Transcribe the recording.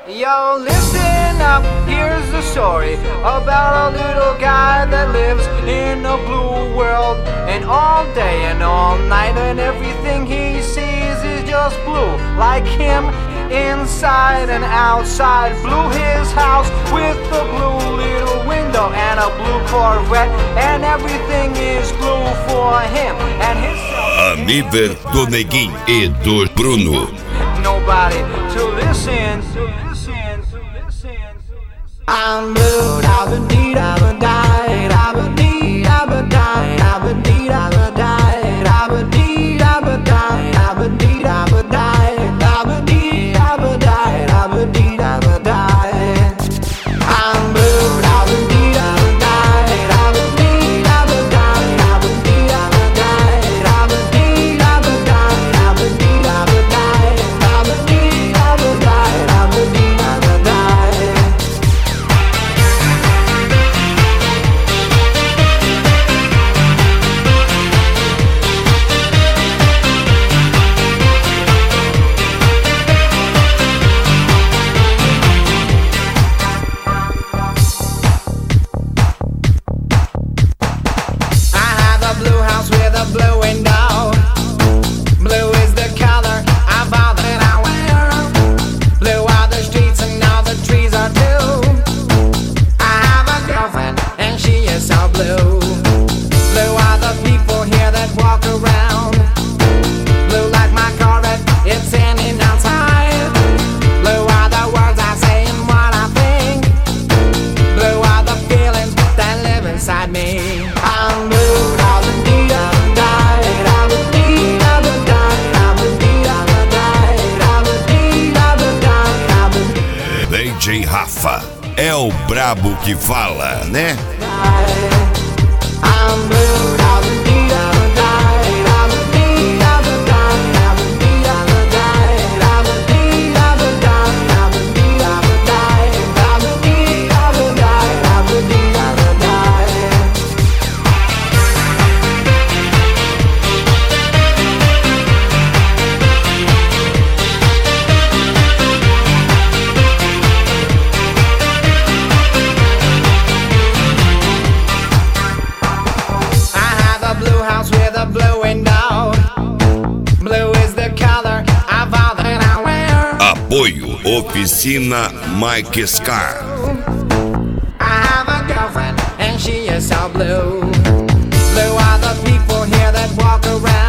Yo, listen up, here's the story about a little guy that lives in a blue world. And all day and all night and everything he sees is just blue. Like him, inside and outside. Blue his house with a blue little window and a blue Corvette. And everything is blue for him and his... Aniver do Neguinho e do Bruno. Nobody to listen. I'm blue, I've been deed, I've been died, I've been deed, I've been died, I've been deed, I've been died, I've been deed, I've been died, I've been deed, I've been died, I've been deed, I've been died, I've been deed, I've been died. I'm blue, I've been deed, I've been died, I've been deed, I've been died, I've been deed, I've been died, I've been deed, I've been died, I've been deed, I've been died, I've been deed, I've been died, I've been deed, I've been died. Blue window, blue is the color of all that I wear. Blue are the streets and all the trees are too. I have a girlfriend and she is so blue. Blue are the people here that walk around. Blue like my Corvette, it's standing outside. Blue are the words I say and what I think. Blue are the feelings that live inside me. I'm blue, darling, DJ Rafa é o brabo que fala, né? Apoio Oficina Mike Scar. I have a girlfriend and she is so blue. Blue are the people here that walk around.